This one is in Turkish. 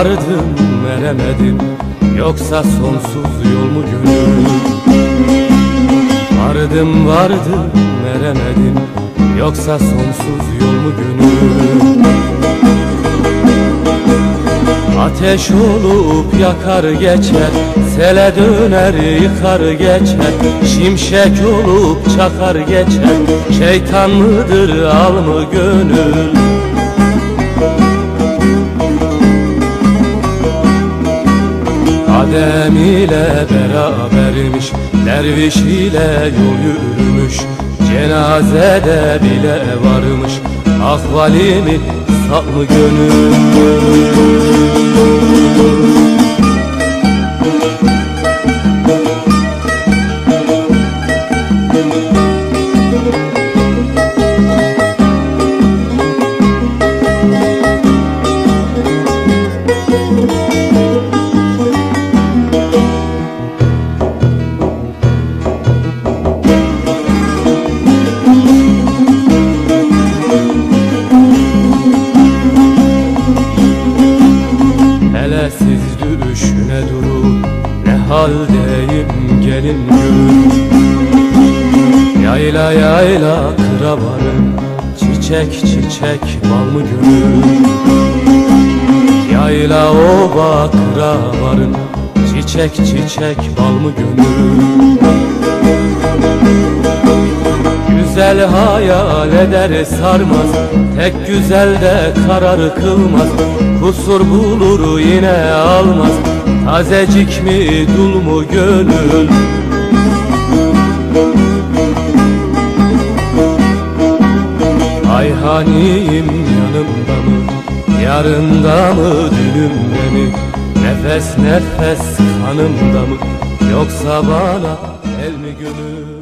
vardım eremedim, yoksa sonsuz yol mu gönül? Vardım eremedim, yoksa sonsuz yol mu gönül? Ateş olup yakar geçer, sele döner yıkar geçer, şimşek olup çakar geçer, şeytan mıdır al mı gönül? Adem ile berabermiş, derviş ile yol yürümüş, cenazede bile varmış, ahvalimi sal mı gönül? Siz düşüne durun, ne haldeyim gelin görün. Yayla yayla kıra varım, çiçek çiçek bal mı gönül? Yayla ova kıra varım, çiçek çiçek bal mı gönül? Güzel hayal eder sarmaz, tek güzel de karar kılmaz, kusur bulur yine almaz, tazecik mi dul mu gönül? Ayhaniyim yanımda mı, yarında mı dünümde mi, nefes nefes kanımda mı, yoksa bana el mi gönül?